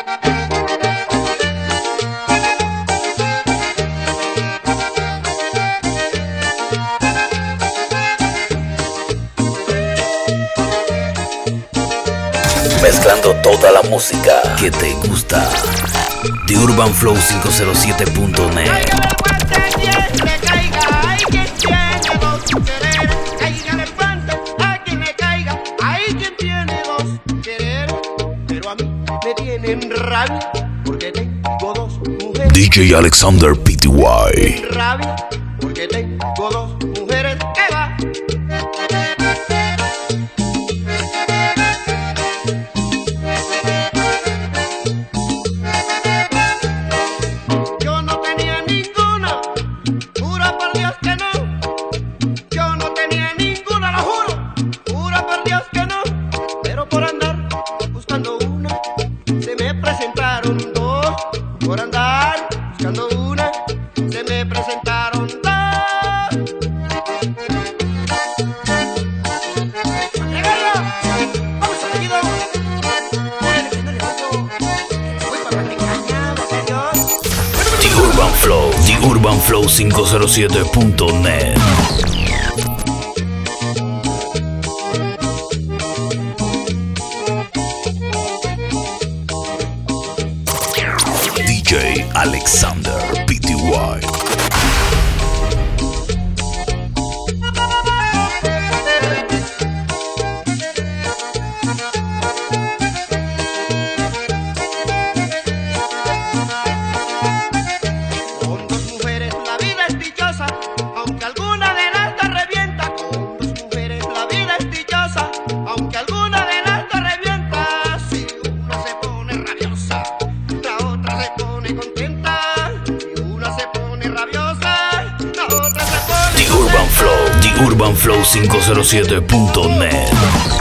Mezclando toda la música que te gusta. The Urban Flow 507.net. Rabia porque tengo dos mujeres. DJ Alexander Pty. Rabia porque tengo dos mujeres que va. Yo no tenía ninguna, juro por Dios que no. Yo no tenía ninguna, lo juro, juro por Dios que no. Pero por andar buscando una, se me presentaron dos. Por andar buscando una, se me presentaron dos. ¡Agregarlo! ¡Vamos seguido! Por el escenario voy para la caña, Dios. The Urban Flow 507.net. DJ Alexander Pty. Con dos mujeres la vida es dichosa, aunque alguna de las dos revienta. Con dos mujeres la vida es dichosa, aunque alguna de las dos revienta. Si una se pone rabiosa, la otra se pone contenta. Si una se pone rabiosa, la otra se pone contenta. The Urban Flow 507.net.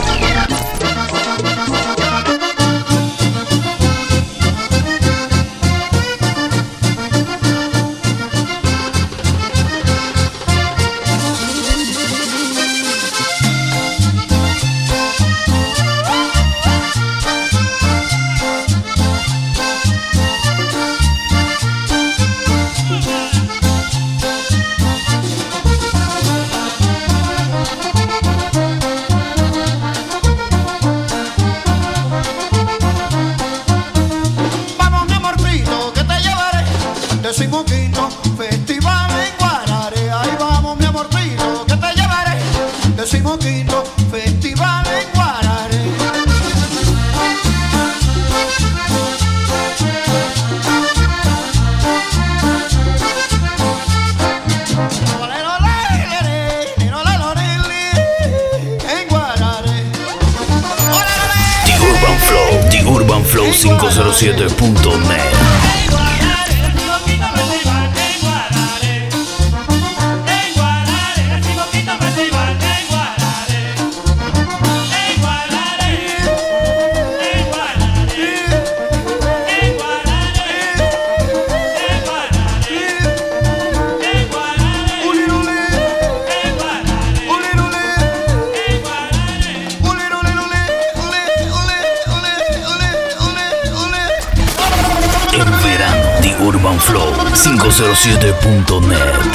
Vamos mi amorcito que te llevaré, 15º festival en Guararé. Ahí vamos mi amorcito que te llevaré, 15º festival en Guararé. En Guararé. The Urban Flow 507.net. En verano, The Urban Flow 507.net.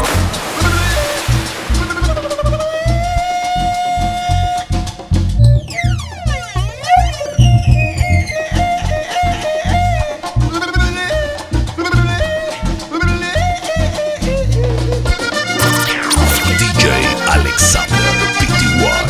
DJ Alexander Pty.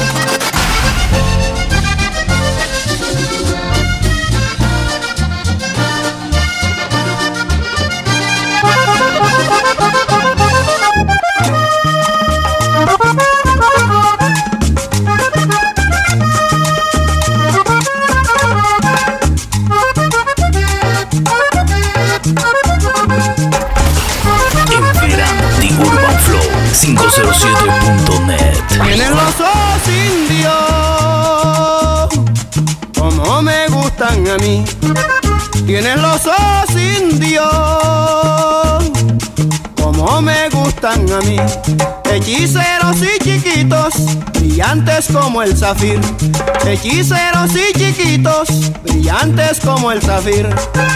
En verano, The Urban Flow 507.net. Tienen los ojos indios, como me gustan a mí. Tienen los ojos indios, como me gustan a mí. Hechiceros y chiquitos, brillantes como el zafir. Hechiceros y chiquitos, brillantes como el zafir.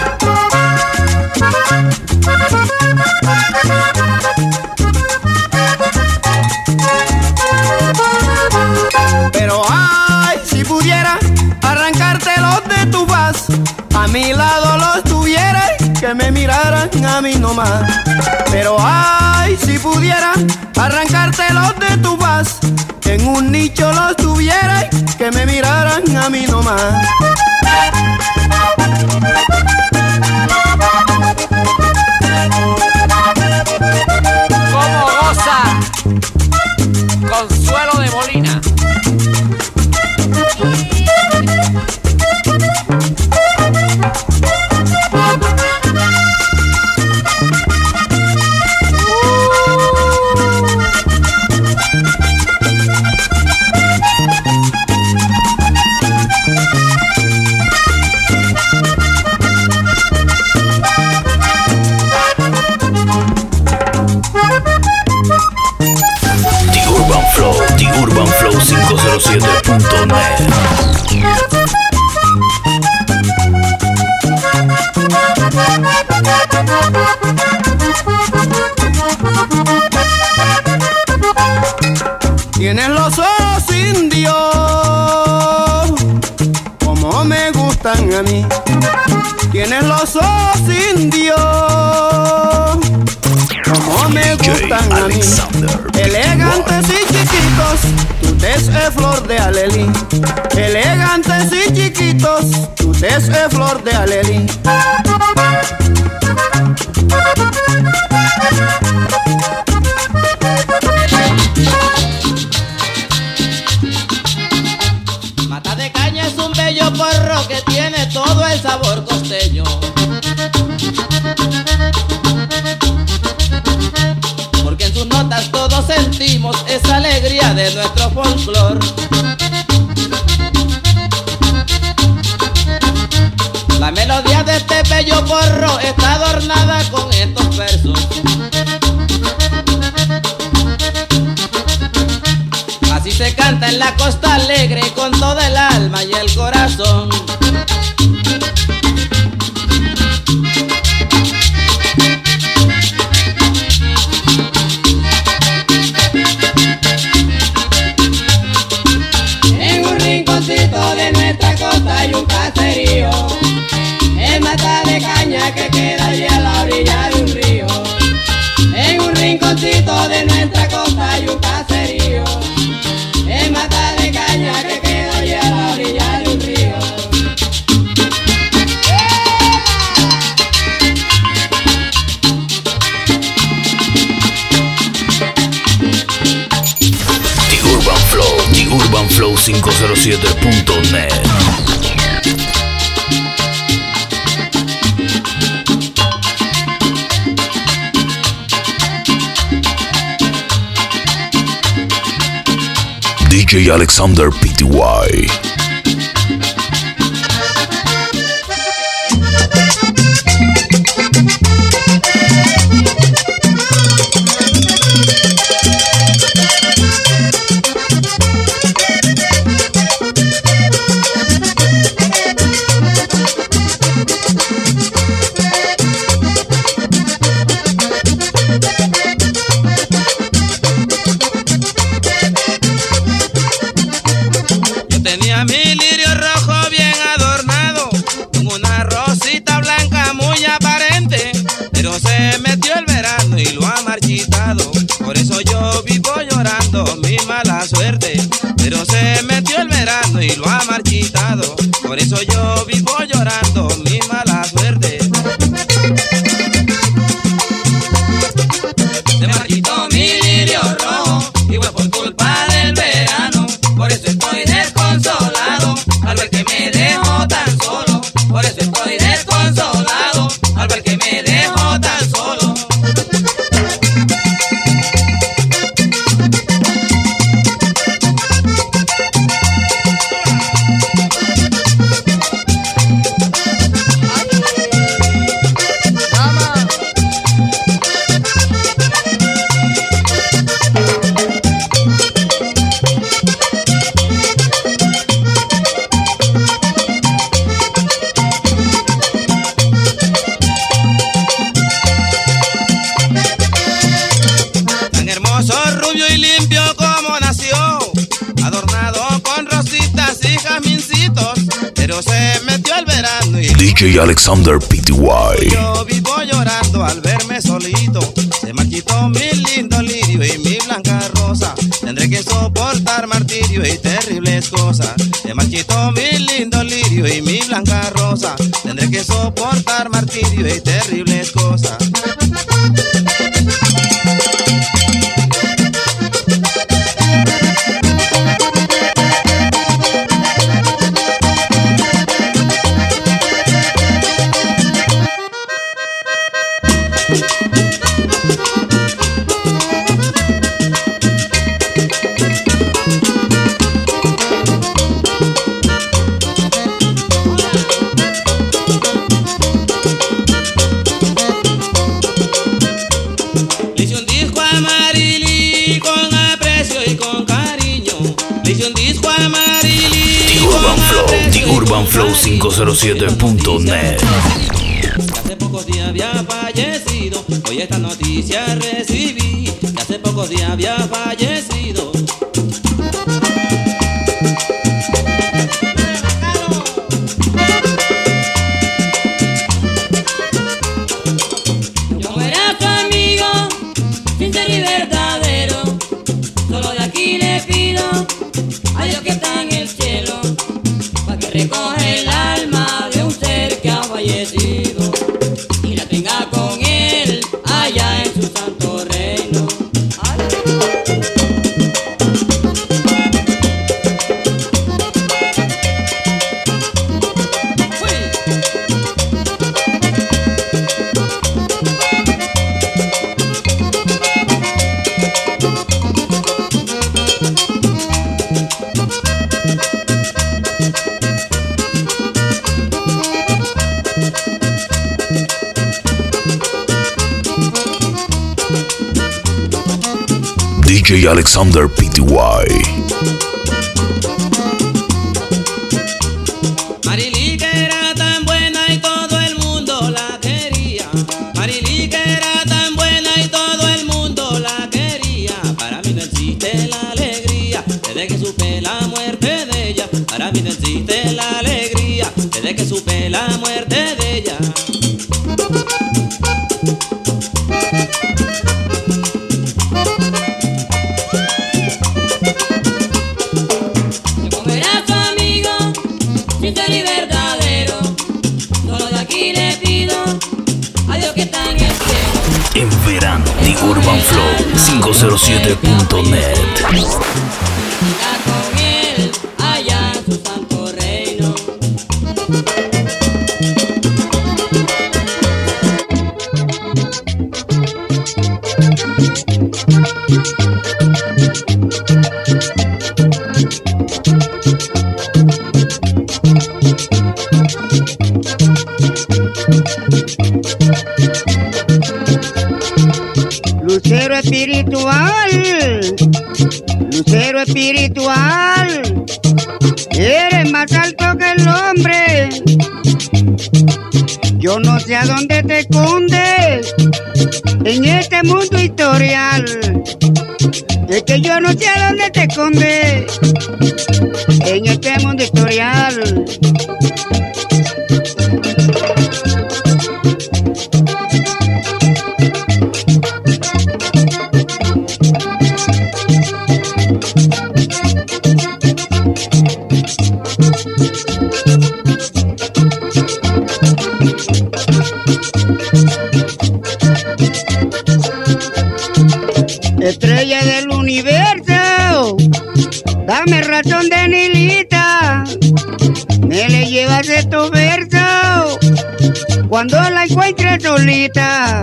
Pero ay, si pudiera arrancártelos de tu faz, a mi lado los tuviera, que me miraran a mí nomás. Pero ay, si pudiera arrancártelos de tu faz, en un nicho los tuviera, que me miraran a mí nomás. ¿Cómo goza Consuelo de Molina? The Urban Flow 507.net. Tienes los ojos indios, como me gustan a mí. Tienes los ojos indios, como me gustan a mí. Elegantes y chiquitos, tu tez es flor de alelí. Elegantes y chiquitos, tu tez es flor de alelí. Mata de caña es un bello porro que tiene todo el sabor costeño. Porque en sus notas todos sentimos esa alegría de nuestro folclor. La melodía de este bello porro está adornada con estos versos. Así se canta en la costa alegre con toda el alma y el corazón. En un rinconcito de nuestra costa hay un caserío, en mata de caña que queda allí a la orilla de un río. En un rinconcito de nuestra costa hay un caserío, en mata de caña que queda allí a la orilla de un río. The Urban Flow 507.net. DJ Alexander Pty. Tenía mi lirio rojo bien adornado, con una rosita blanca muy aparente, pero se metió el verano y lo ha marchitado. Por eso yo vivo llorando mi mala suerte, pero se metió el verano y lo ha marchitado. Por eso yo vivo llorando mi mala suerte. Se marchitó mi lirio rojo y fue por culpa del verano. Por eso estoy desconsolado al ver que me dejó tan solo. Por eso estoy desconsolado al ver que me dejó tan solo. DJ Alexander Pty. Yo vivo llorando al verme solito. Se marchitó mi lindo lirio y mi blanca rosa. Tendré que soportar martirio y terribles cosas. Se marchitó mi lindo lirio y mi blanca rosa. Tendré que soportar martirio y terribles cosas. UrbanFlow507.net. Hace pocos días había fallecido. Hoy esta noticia recibí. Que hace pocos días había fallecido. Yo era tu amigo, sincero y verdadero. Solo de aquí le pido a Dios que está en el cielo, para que recoge el alma de un ser que ha fallecido y la tenga con él allá en su santo reino. DJ Alexander Pty. Marily que era tan buena y todo el mundo la quería. Marily que era tan buena y todo el mundo la quería. Para mí no existe la alegría desde que supe la muerte de ella. Para mí no existe la alegría desde que supe la muerte de ella. Sincero y verdadero, solo de aquí le pido a Dios que está en el cielo. En verano, The UrbanFlow507.net. Está con él allá en su santo reino. Lucero espiritual, lucero espiritual, eres más alto que el hombre. Yo no sé a dónde te escondes en este mundo historial. Es que yo no sé a dónde te escondes en este mundo historial. Estrella del universo, dame razón de Nilita, me le llevas de tu verso cuando la encuentres solita.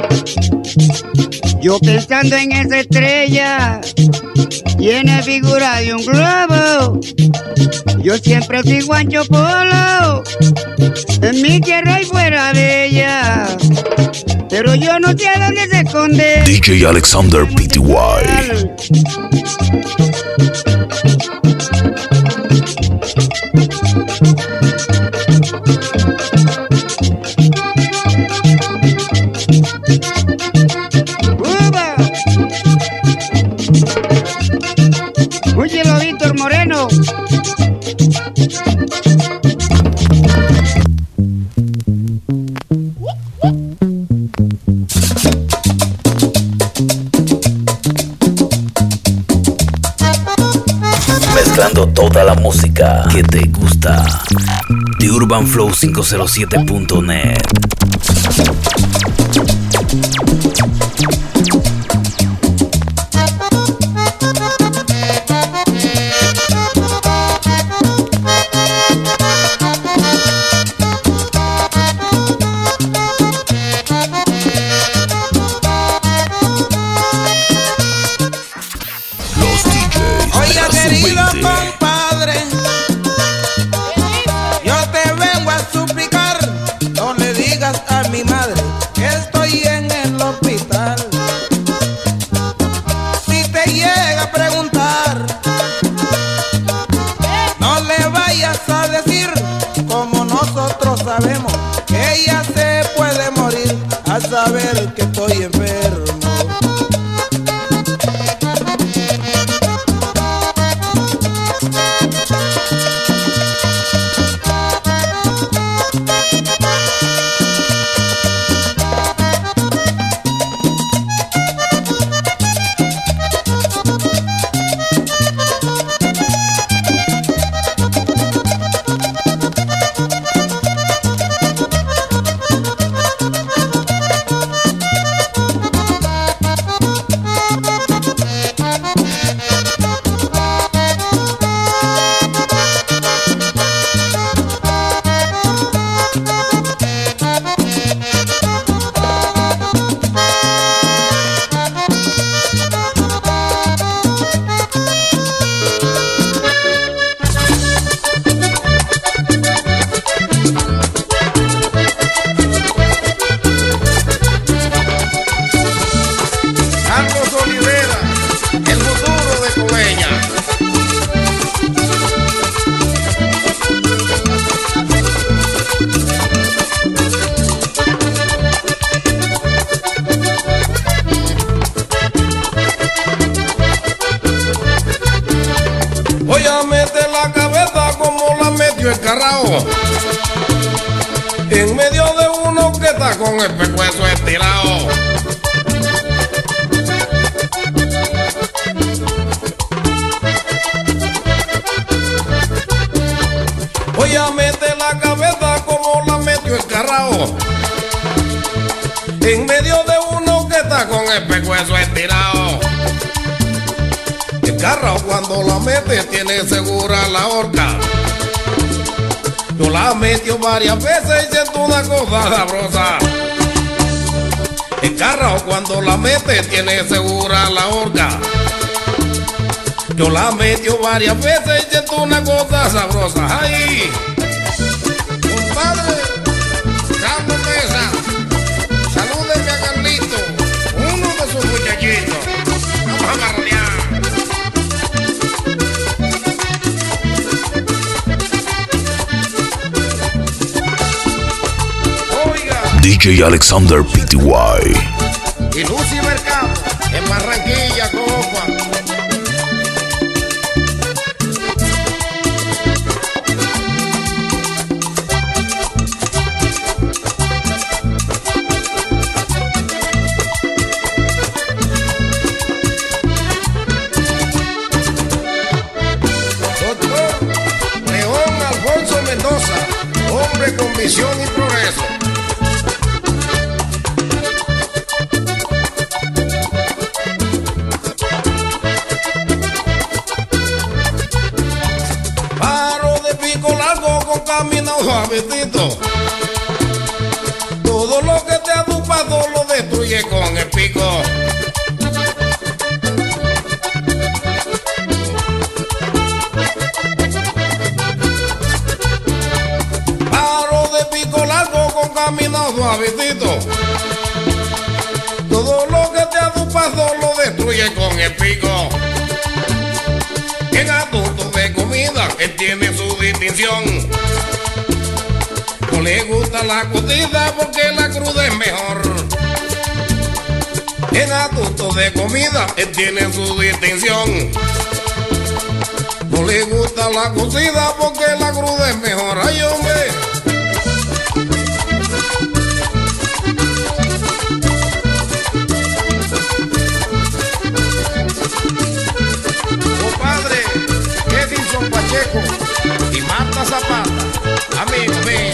Yo pensando en esa estrella, tiene figura de un globo. Yo siempre sigo Ancho Polo, en mi tierra y fuera de ella. Pero yo no sé a dónde se esconde DJ Alexander Pty. Óyelo, Víctor Moreno. UrbanFlow507.net. Sabemos que ella se puede morir al saber que estoy enfermo. En medio de uno que está con el pescuezo estirado. Voy a meter la cabeza como la metió el carrao. En medio de uno que está con el pescuezo estirado. El carrao cuando la mete tiene segura la horca. Yo la metió varias veces y siento una cosa sabrosa. El carro cuando la mete tiene segura la horca. Yo la metió varias veces y siento una cosa sabrosa. ¡Ay! Compadre, Carlos Mesa, salúdeme a Carlito, uno de sus muchachitos. Vamos a barrear. DJ Alexander Pty y Lucy Mercado en Barranquilla, Copa. Doctor León Alfonso Mendoza, hombre con visión y progreso. Camina suavecito. Todo lo que te ha dupado lo destruye con el pico. Paro de pico largo con camino suavecito. Todo lo que te ha dupado lo destruye con el pico. En asunto de comida él tiene su distinción. No le gusta la cocida porque la cruda es mejor. En asunto de comida él tiene su distinción. No le gusta la cocida porque la cruda es mejor. ¡Ay, hombre! Compadre, Edison Pacheco y Marta Zapata, amigo mío.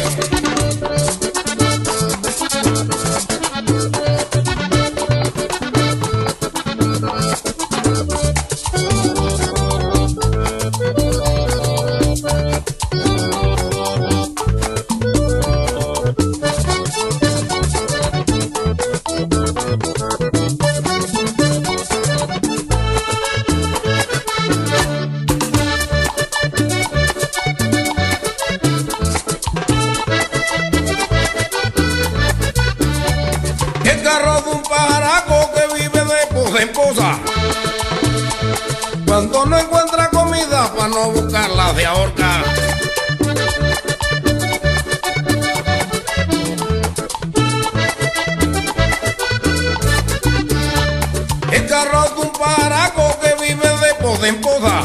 pajaraco que vive de posa en posa. Cuando no encuentra comida para no buscarla de ahorca. El carro de un pajaraco que vive de posa en posa.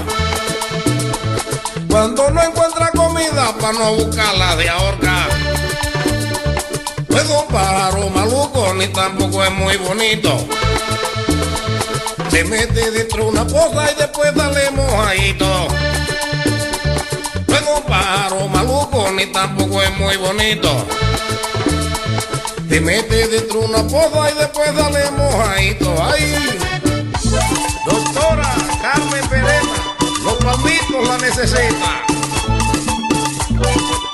Cuando no encuentra comida para no buscarla de ahorca. No es un pájaro maluco ni tampoco es muy bonito. Se mete dentro de una poza y después sale mojadito. No es un pájaro maluco ni tampoco es muy bonito. Se mete dentro de una poza y después sale mojadito. ¡Ay! Doctora Carmen Perena, los palmitos la necesitan.